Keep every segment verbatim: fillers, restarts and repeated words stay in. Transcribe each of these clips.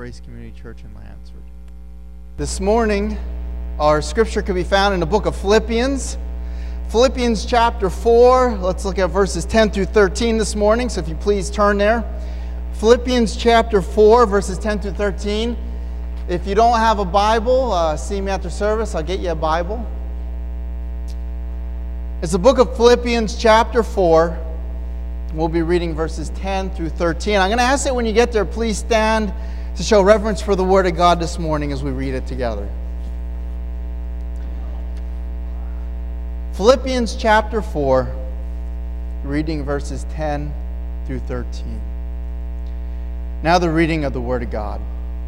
Grace Community Church in Lansford. This morning, our scripture can be found in the book of Philippians. Philippians chapter four, let's look at verses ten through thirteen this morning, so if you please turn there. Philippians chapter four, verses ten through thirteen. If you don't have a Bible, uh, see me after service, I'll get you a Bible. It's the book of Philippians chapter four. We'll be reading verses ten through thirteen. I'm going to ask that when you get there, please stand to show reverence for the Word of God this morning as we read it together. Philippians chapter four, reading verses ten through thirteen. Now the reading of the Word of God.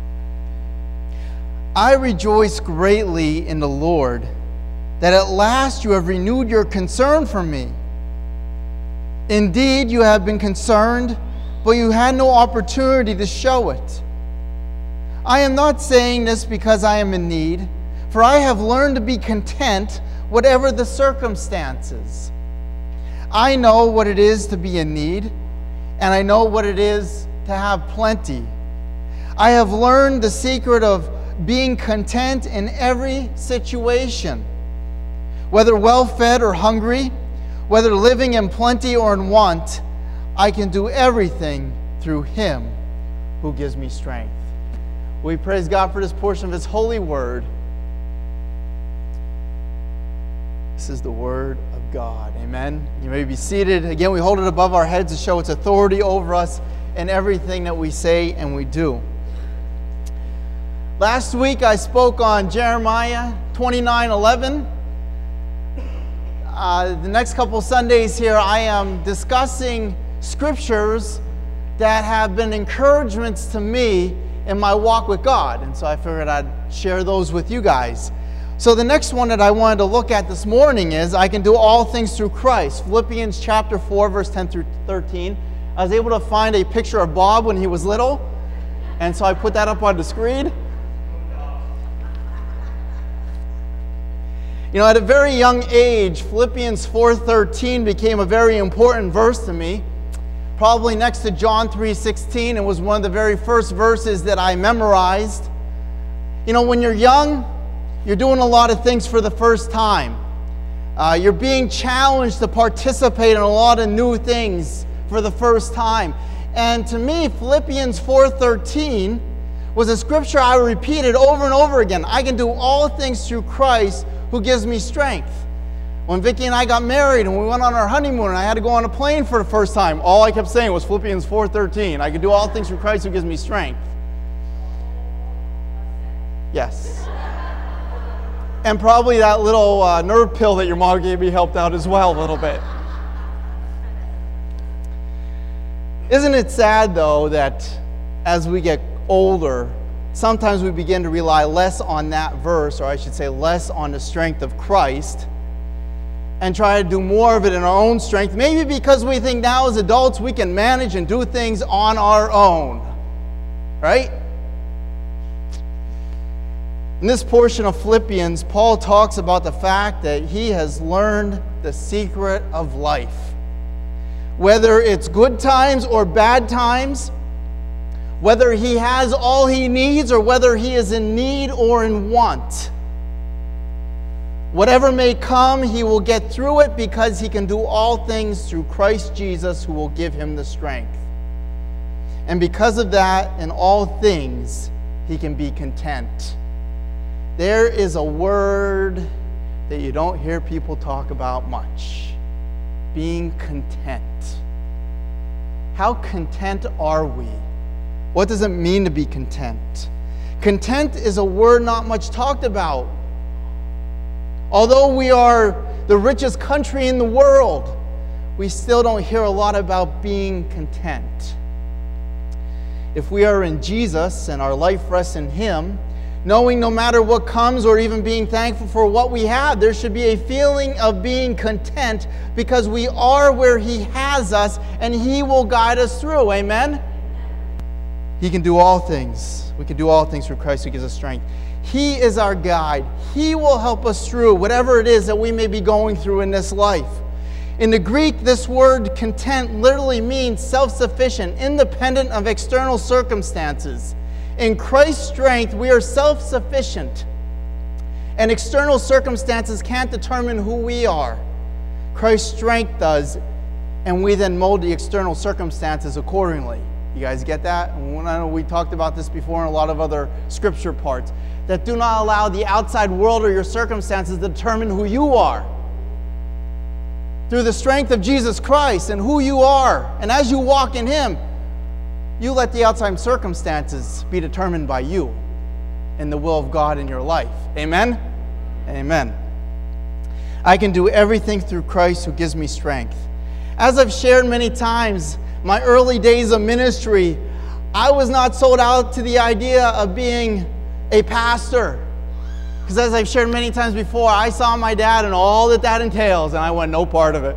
I rejoice greatly in the Lord that at last you have renewed your concern for me. Indeed, you have been concerned, but you had no opportunity to show it. I am not saying this because I am in need, for I have learned to be content whatever the circumstances. I know what it is to be in need, and I know what it is to have plenty. I have learned the secret of being content in every situation, whether well-fed or hungry, whether living in plenty or in want. I can do everything through Him who gives me strength. We praise God for this portion of His holy word. This is the word of God. Amen. You may be seated. Again, we hold it above our heads to show its authority over us in everything that we say and we do. Last week I spoke on Jeremiah twenty-nine eleven. Uh, the next couple Sundays here, I am discussing scriptures that have been encouragements to me in my walk with God. And so I figured I'd share those with you guys. So the next one that I wanted to look at this morning is I can do all things through Christ. Philippians chapter four, verse ten through thirteen. I was able to find a picture of Bob when he was little, and so I put that up on the screen. You know, at a very young age, Philippians four thirteen became a very important verse to me. Probably next to John three sixteen. It was one of the very first verses that I memorized. You know, when you're young, you're doing a lot of things for the first time. Uh, you're being challenged to participate in a lot of new things for the first time. And to me, Philippians four thirteen was a scripture I repeated over and over again. I can do all things through Christ who gives me strength. When Vicki and I got married and we went on our honeymoon and I had to go on a plane for the first time, all I kept saying was Philippians four thirteen. I can do all things through Christ who gives me strength. Yes. And probably that little uh, nerve pill that your mom gave me helped out as well a little bit. Isn't it sad, though, that as we get older, sometimes we begin to rely less on that verse, or I should say less on the strength of Christ, and try to do more of it in our own strength, maybe because we think now as adults we can manage and do things on our own, right? In this portion of Philippians, Paul talks about the fact that he has learned the secret of life. Whether it's good times or bad times, whether he has all he needs or whether he is in need or in want. Whatever may come, he will get through it because he can do all things through Christ Jesus who will give him the strength. And because of that, in all things, he can be content. There is a word that you don't hear people talk about much. Being content. How content are we? What does it mean to be content? Content is a word not much talked about. Although we are the richest country in the world, we still don't hear a lot about being content. If we are in Jesus and our life rests in Him, knowing no matter what comes or even being thankful for what we have, there should be a feeling of being content because we are where He has us and He will guide us through. Amen? He can do all things. We can do all things through Christ who gives us strength. He is our guide. He will help us through whatever it is that we may be going through in this life. In the Greek, this word content literally means self-sufficient, independent of external circumstances. In Christ's strength, we are self-sufficient, and external circumstances can't determine who we are. Christ's strength does, and we then mold the external circumstances accordingly. You guys get that? I know we talked about this before in a lot of other scripture parts, that do not allow the outside world or your circumstances to determine who you are. Through the strength of Jesus Christ and who you are, and as you walk in Him, you let the outside circumstances be determined by you and the will of God in your life. Amen? Amen. I can do everything through Christ who gives me strength. As I've shared many times, my early days of ministry, I was not sold out to the idea of being a pastor. Because as I've shared many times before, I saw my dad and all that that entails, and I want no part of it.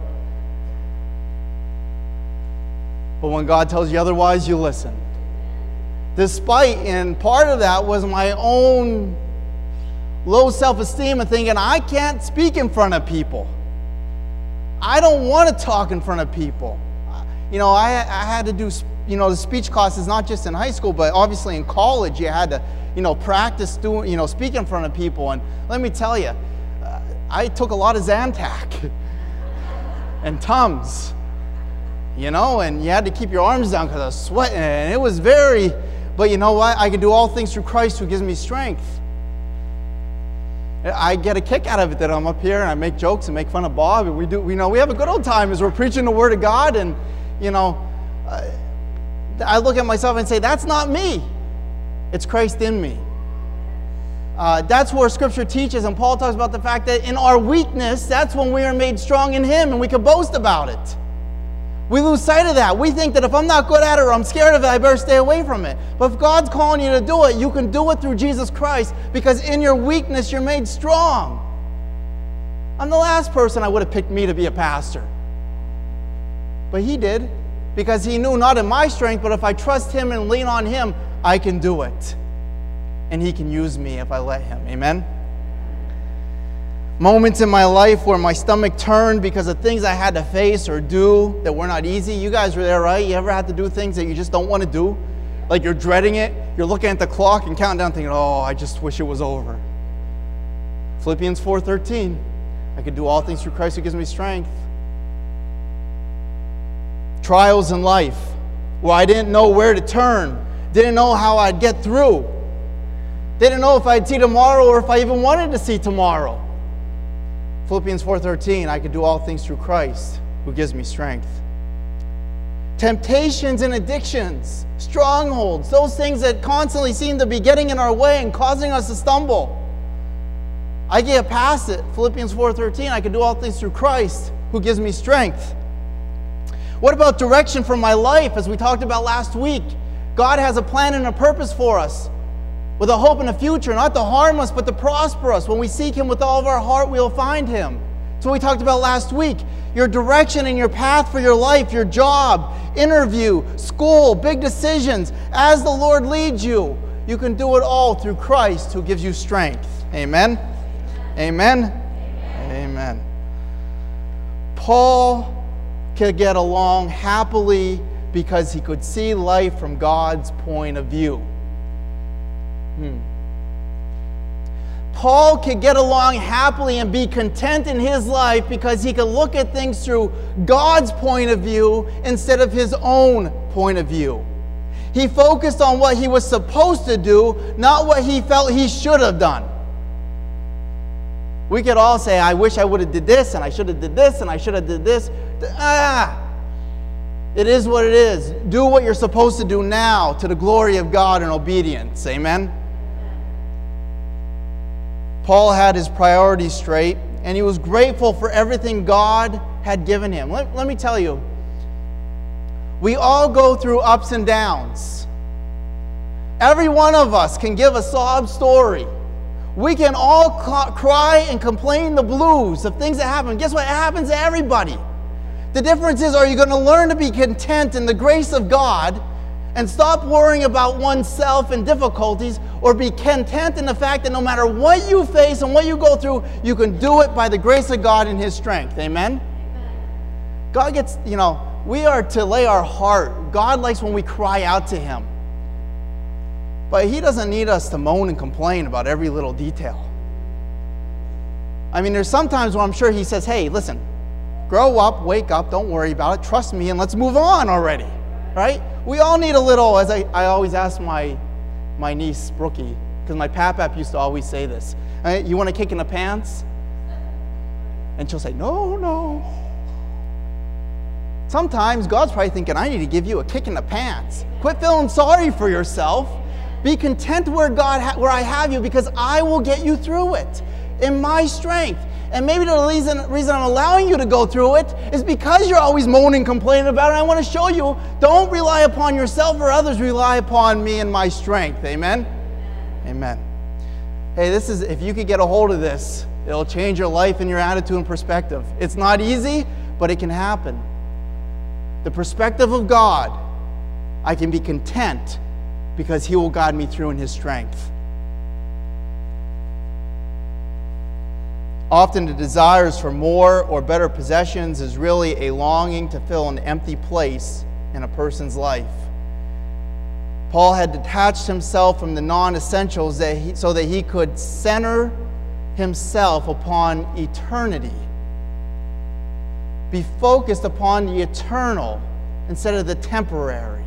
But when God tells you otherwise, you listen. Despite, and part of that was my own low self-esteem and thinking, I can't speak in front of people. I don't want to talk in front of people. You know, I, I had to do, you know, the speech classes, not just in high school, but obviously in college, you had to, you know, practice doing, you know, speak in front of people. And let me tell you, uh, I took a lot of Zantac and Tums, you know, and you had to keep your arms down because I was sweating, and it was very, but you know what? I can do all things through Christ who gives me strength. I get a kick out of it that I'm up here and I make jokes and make fun of Bob, and we do, you know, we have a good old time as we're preaching the Word of God, and you know, uh, I look at myself and say, that's not me. It's Christ in me. Uh, that's where Scripture teaches, and Paul talks about the fact that in our weakness, that's when we are made strong in Him, and we can boast about it. We lose sight of that. We think that if I'm not good at it or I'm scared of it, I better stay away from it. But if God's calling you to do it, you can do it through Jesus Christ, because in your weakness, you're made strong. I'm the last person I would have picked me to be a pastor. But He did, because He knew not in my strength, but if I trust Him and lean on Him, I can do it. And He can use me if I let Him. Amen? Moments in my life where my stomach turned because of things I had to face or do that were not easy. You guys were there, right? You ever had to do things that you just don't want to do? Like you're dreading it. You're looking at the clock and counting down thinking, oh, I just wish it was over. Philippians four thirteen. I can do all things through Christ who gives me strength. Trials in life where I didn't know where to turn. Didn't know how I'd get through. Didn't know if I'd see tomorrow or if I even wanted to see tomorrow. Philippians four thirteen, I can do all things through Christ who gives me strength. Temptations and addictions, strongholds, those things that constantly seem to be getting in our way and causing us to stumble. I get past it. Philippians four thirteen, I can do all things through Christ who gives me strength. What about direction for my life? As we talked about last week, God has a plan and a purpose for us, with a hope in the future, not to harm us, but to prosper us. When we seek Him with all of our heart, we'll find Him. That's what we talked about last week. Your direction and your path for your life, your job, interview, school, big decisions. As the Lord leads you, you can do it all through Christ who gives you strength. Amen? Amen? Amen. Amen. Paul could get along happily because he could see life from God's point of view. Hmm. Paul could get along happily and be content in his life because he could look at things through God's point of view instead of his own point of view. He focused on what he was supposed to do, not what he felt he should have done. We could all say, I wish I would have did this, and I should have did this, and I should have did this. Ah! It is what it is. Do what you're supposed to do now to the glory of God and obedience. Amen? Paul had his priorities straight, and he was grateful for everything God had given him. Let, let me tell you, we all go through ups and downs. Every one of us can give a sob story. We can all cry and complain the blues of things that happen. Guess what? It happens to everybody. The difference is, are you going to learn to be content in the grace of God and stop worrying about oneself and difficulties, or be content in the fact that no matter what you face and what you go through, you can do it by the grace of God and His strength. Amen? Amen. God gets, you know, we are to lay our heart. God likes when we cry out to Him. But he doesn't need us to moan and complain about every little detail. I mean, there's sometimes where I'm sure he says, hey, listen, grow up, wake up, don't worry about it, trust me, and let's move on already, right? We all need a little, as I, I always ask my, my niece, Brookie, because my pap-pap used to always say this, right? You want a kick in the pants? And she'll say, no, no. Sometimes God's probably thinking, I need to give you a kick in the pants. Quit feeling sorry for yourself. Be content where God ha- where I have you, because I will get you through it in my strength. And maybe the reason, reason I'm allowing you to go through it is because you're always moaning, complaining about it. I want to show you, don't rely upon yourself or others. Rely upon me and my strength. Amen? Amen. Hey, this is, if you could get a hold of this, it'll change your life and your attitude and perspective. It's not easy, but it can happen. The perspective of God, I can be content because he will guide me through in his strength. Often the desires for more or better possessions is really a longing to fill an empty place in a person's life. Paul had detached himself from the non-essentials that he, so that he could center himself upon eternity. Be focused upon the eternal instead of the temporary.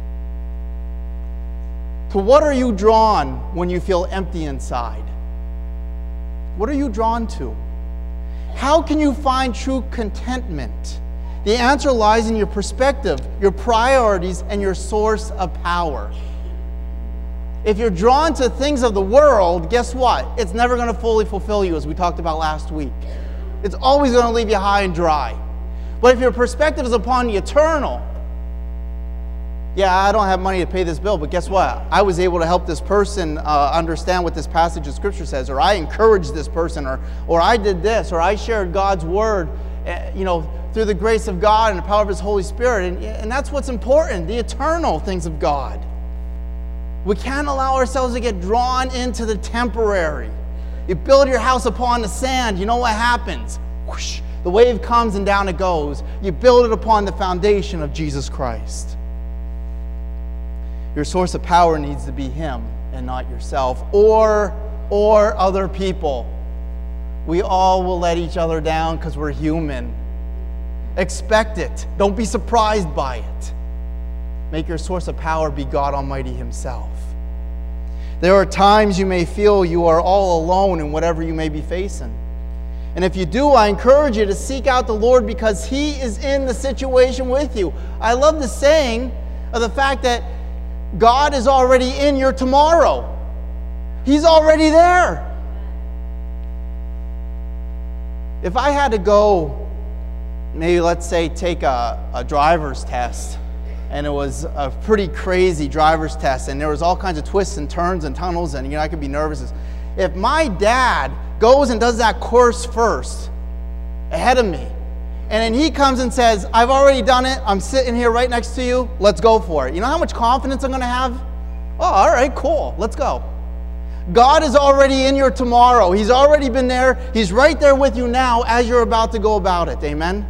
To what are you drawn when you feel empty inside? What are you drawn to? How can you find true contentment? The answer lies in your perspective, your priorities, and your source of power. If you're drawn to things of the world, guess what? It's never going to fully fulfill you, as we talked about last week. It's always going to leave you high and dry. But if your perspective is upon the eternal, yeah, I don't have money to pay this bill, but guess what? I was able to help this person uh, understand what this passage of Scripture says, or I encouraged this person, or or I did this, or I shared God's Word, uh, you know, through the grace of God and the power of His Holy Spirit. And, and that's what's important, the eternal things of God. We can't allow ourselves to get drawn into the temporary. You build your house upon the sand, you know what happens? Whoosh, the wave comes and down it goes. You build it upon the foundation of Jesus Christ. Your source of power needs to be Him and not yourself or, or other people. We all will let each other down because we're human. Expect it. Don't be surprised by it. Make your source of power be God Almighty Himself. There are times you may feel you are all alone in whatever you may be facing. And if you do, I encourage you to seek out the Lord because He is in the situation with you. I love the saying of the fact that God is already in your tomorrow. He's already there. If I had to go, maybe let's say take a, a driver's test, and it was a pretty crazy driver's test, and there was all kinds of twists and turns and tunnels, and you know I could be nervous. If my dad goes and does that course first, ahead of me, and then he comes and says, I've already done it, I'm sitting here right next to you, let's go for it. You know how much confidence I'm going to have? Oh, all right, cool, let's go. God is already in your tomorrow. He's already been there. He's right there with you now as you're about to go about it. Amen?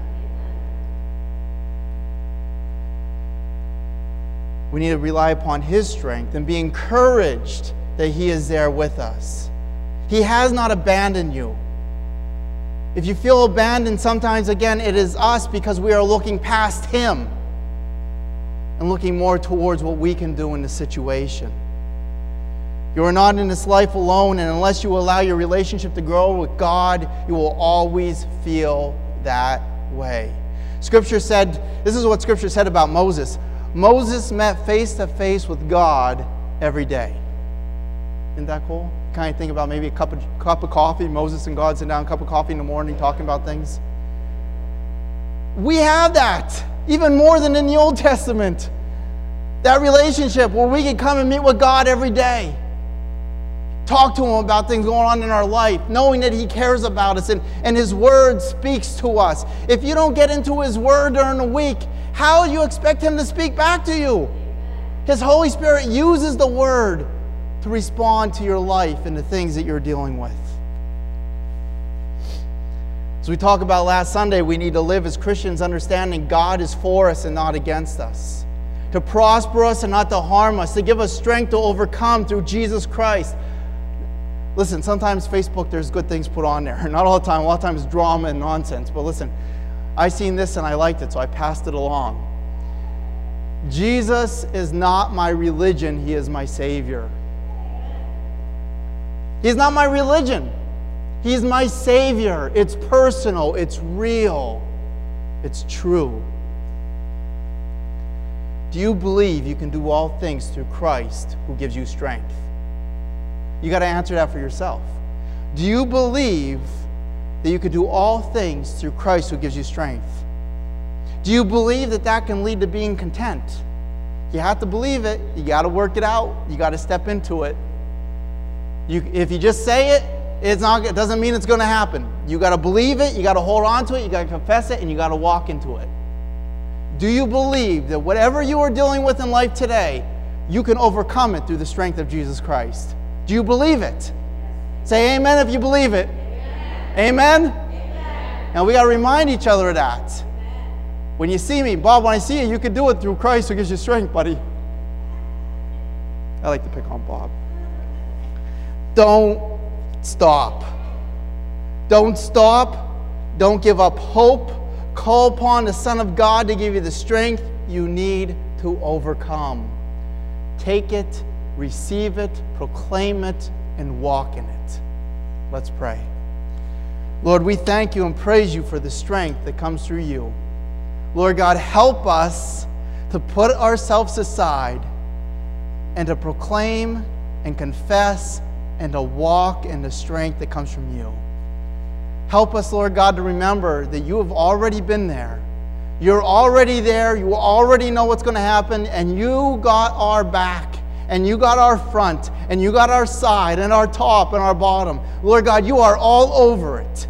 We need to rely upon His strength and be encouraged that He is there with us. He has not abandoned you. If you feel abandoned, sometimes, again, it is us because we are looking past Him and looking more towards what we can do in the situation. You are not in this life alone, and unless you allow your relationship to grow with God, you will always feel that way. Scripture said, this is what Scripture said about Moses. Moses met face to face with God every day. Isn't that cool? Kind of think about maybe a cup of, cup of coffee, Moses and God sit down, a cup of coffee in the morning talking about things. We have that, even more than in the Old Testament. That relationship where we can come and meet with God every day. Talk to Him about things going on in our life, knowing that He cares about us and, and His Word speaks to us. If you don't get into His Word during the week, how do you expect Him to speak back to you? His Holy Spirit uses the Word to respond to your life and the things that you're dealing with. As we talked about last Sunday, we need to live as Christians understanding God is for us and not against us. to prosper us and not to harm us, to give us strength to overcome through Jesus Christ. Listen, sometimes Facebook, there's good things put on there. Not all the time. A lot of times drama and nonsense. But listen, I seen this and I liked it, so I passed it along. Jesus is not my religion. He is my Savior. He's not my religion. He's my Savior. It's personal. It's real. It's true. Do you believe you can do all things through Christ who gives you strength? You got to answer that for yourself. Do you believe that you can do all things through Christ who gives you strength? Do you believe that that can lead to being content? You have to believe it. You got to work it out. You got to step into it. You, if you just say it, it's not, it doesn't mean it's going to happen. You got to believe it. You got to hold on to it. You got to confess it, and you got to walk into it. Do you believe that whatever you are dealing with in life today, you can overcome it through the strength of Jesus Christ? Do you believe it? Say amen if you believe it. Amen? Amen? Amen. And we got to remind each other of that. Amen. When you see me, Bob, when I see you, you can do it through Christ who gives you strength, buddy. I like to pick on Bob. Don't stop. Don't stop. Don't give up hope. Call upon the Son of God to give you the strength you need to overcome. Take it, receive it, proclaim it, and walk in it. Let's pray. Lord, we thank you and praise you for the strength that comes through you. Lord God, help us to put ourselves aside and to proclaim and confess and to walk in the strength that comes from you. Help us, Lord God, to remember that you have already been there. You're already there. You already know what's going to happen, and you got our back, and you got our front, and you got our side, and our top, and our bottom. Lord God, you are all over it.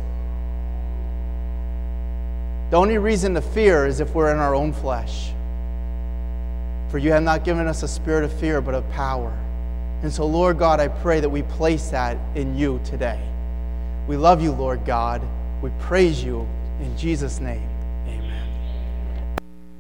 The only reason to fear is if we're in our own flesh. For you have not given us a spirit of fear, but of power. And so, Lord God, I pray that we place that in you today. We love you, Lord God. We praise you in Jesus' name.